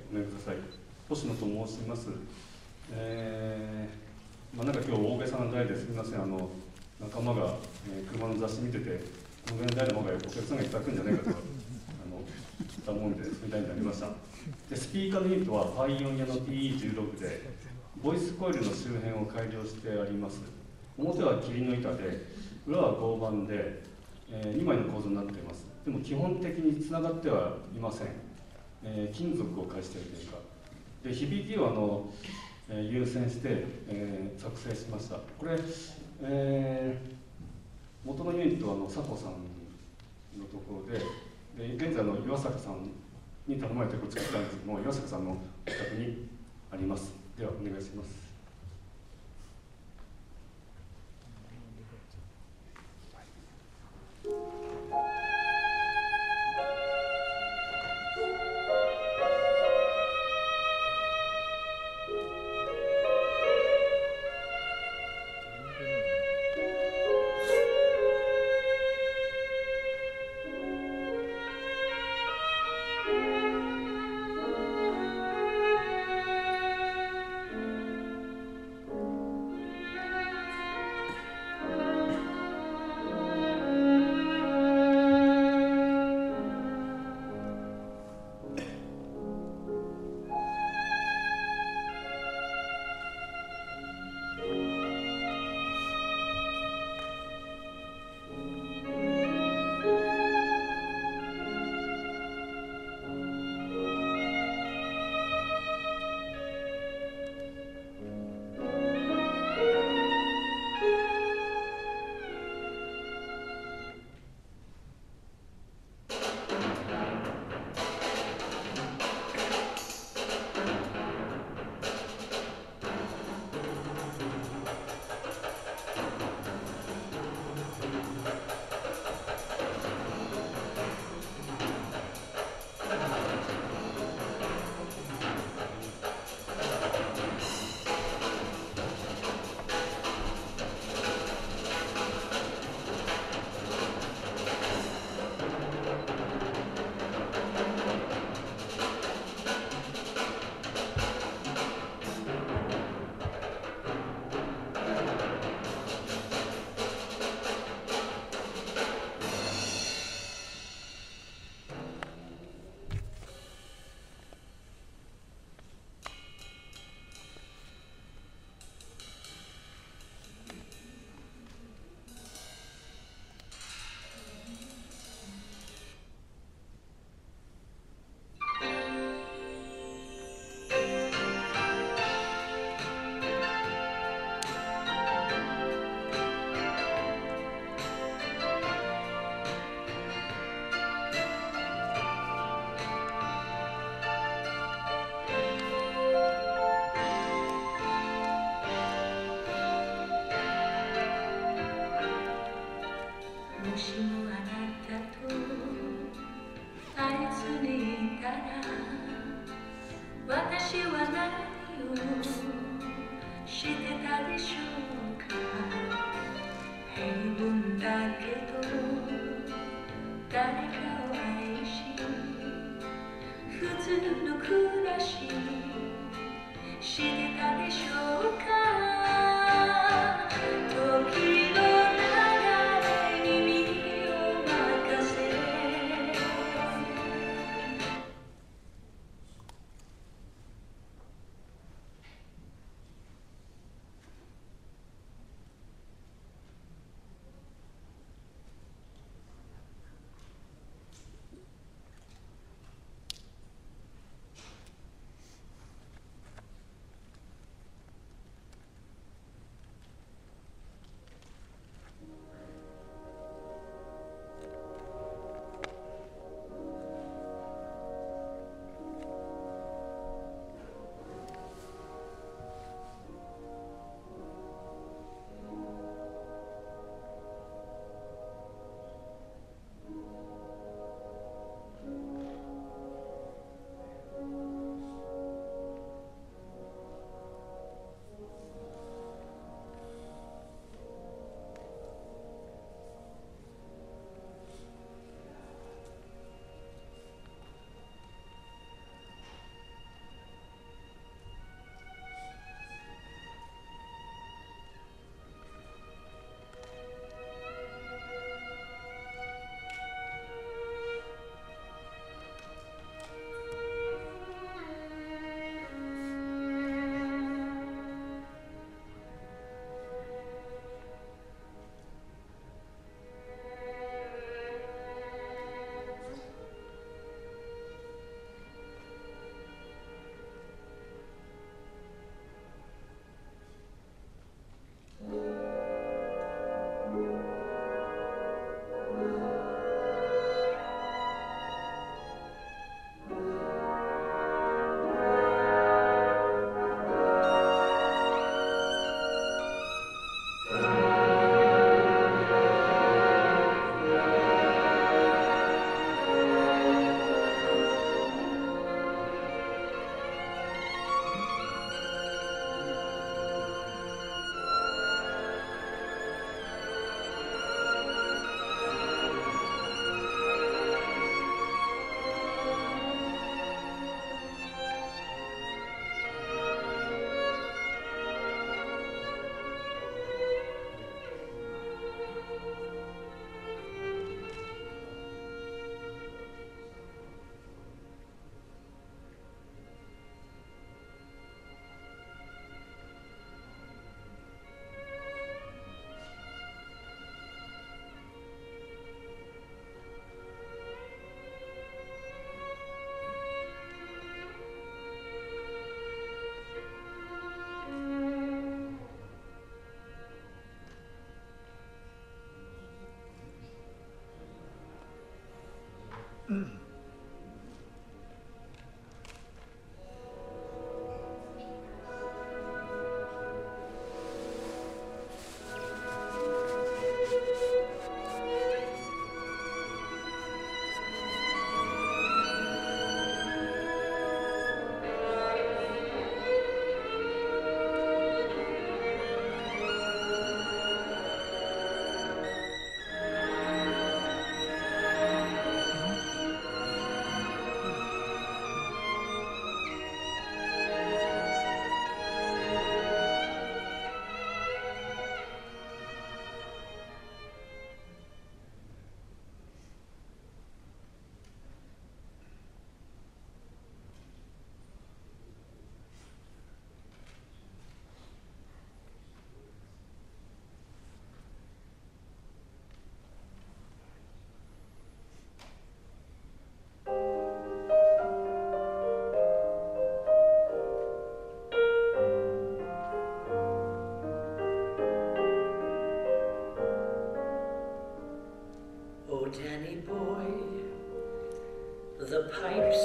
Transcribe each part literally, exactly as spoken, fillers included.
ごめんください。星野と申します。えーまあ、なんか今日大げさな題ですみません。あの仲間が、えー、車の雑誌見てて、このぐらいの題の方がお客さんがいただくんじゃないかとあの言ったもんで、そういう題になりました。でスピーカーのユニットはパイオニアの ティーイーじゅうろく で、ボイスコイルの周辺を改良してあります。表は桐の板で、裏は合板で、えー、にまいの構造になっています。でも基本的につながってはいません。えー、金属を介しているというか、で響きをあの、えー、優先して、えー、作成しました。これ、えー、元のユニットはあの佐藤さんのところで、で現在の岩坂さんに頼まれてこれ作ったんですけども、岩坂さんのお宅にあります。ではお願いします。 私は何をしてたでしょうか。平凡だけど誰かを愛し、普通の暮らししてたでしょうか。時の流れに身を任せ、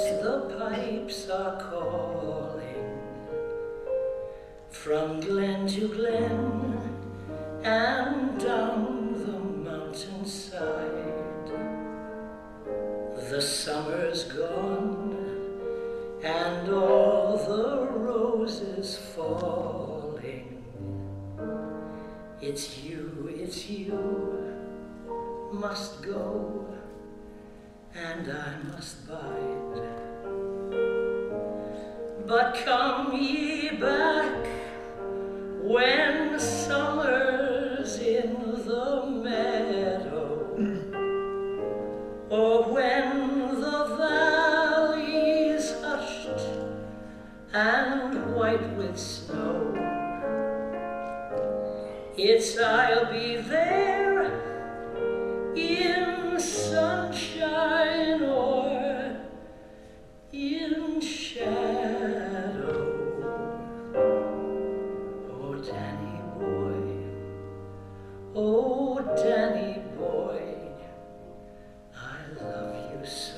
the pipes are calling from glen to glen and down the mountainside. The summer's gone and all the roses falling. It's you, it's you must go, and I must bide. But come ye back when summer's in the meadow, or when the valley's hushed and white with snow. It's I'll be there in sunshine or in shadow. Oh, Danny boy, oh, Danny boy, I love you so.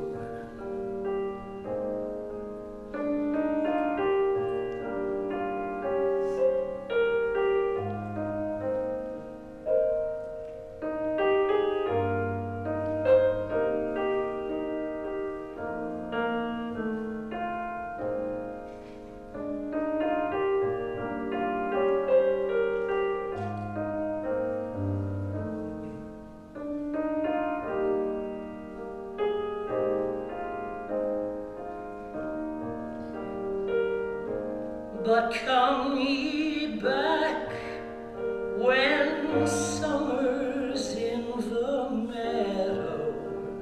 But come ye back when summer's in the meadow,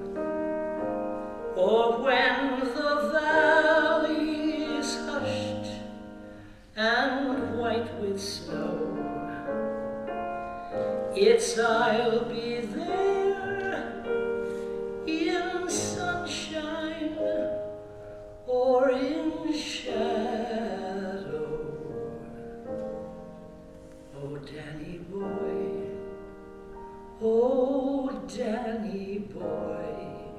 or when the valley's hushed and white with snow. It's I'll be there in sunshine or in shadow. Oh, Danny boy, oh, Danny boy,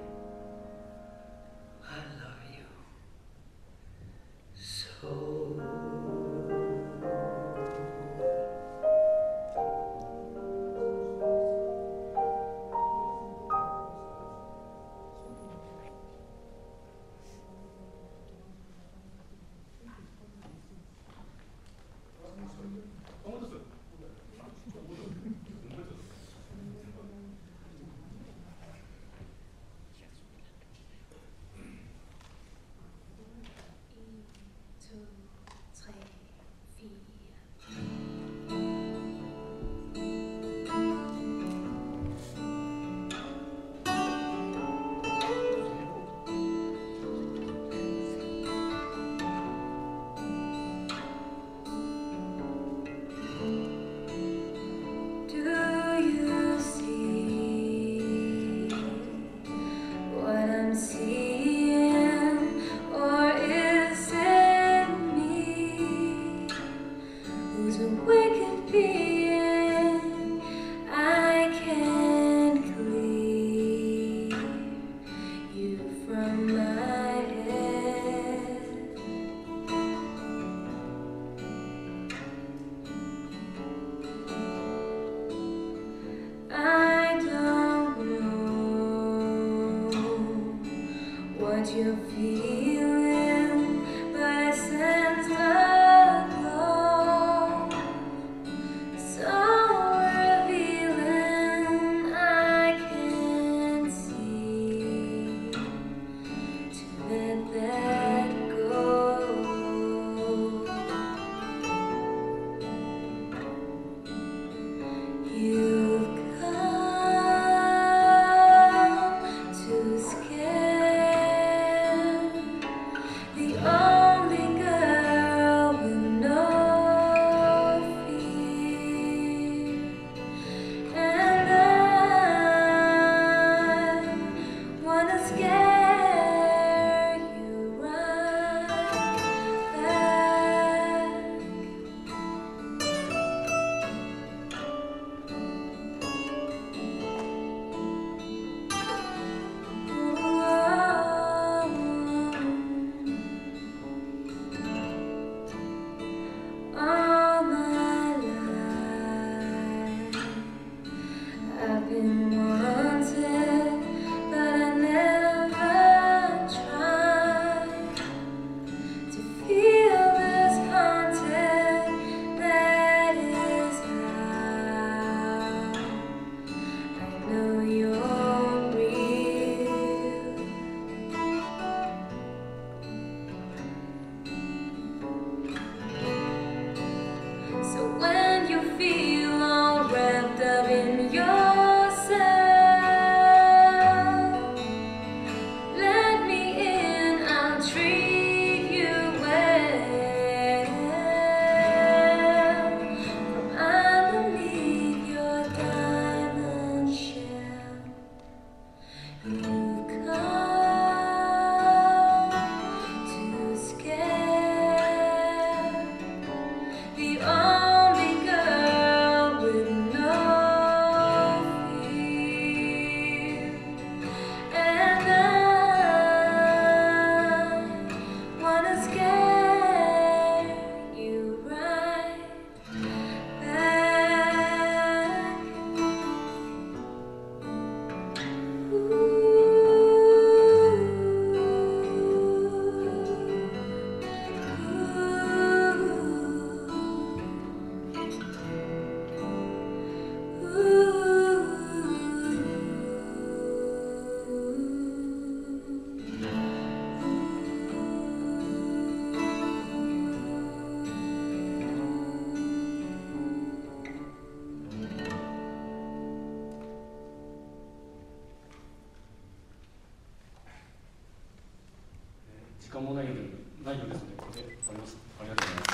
I love you so. What you're feeling, but I sense the glow, so revealing I can't see to let that go. You've come to scare the only girl 時間もないのでないようですので、これで終わります。ありがとうございます。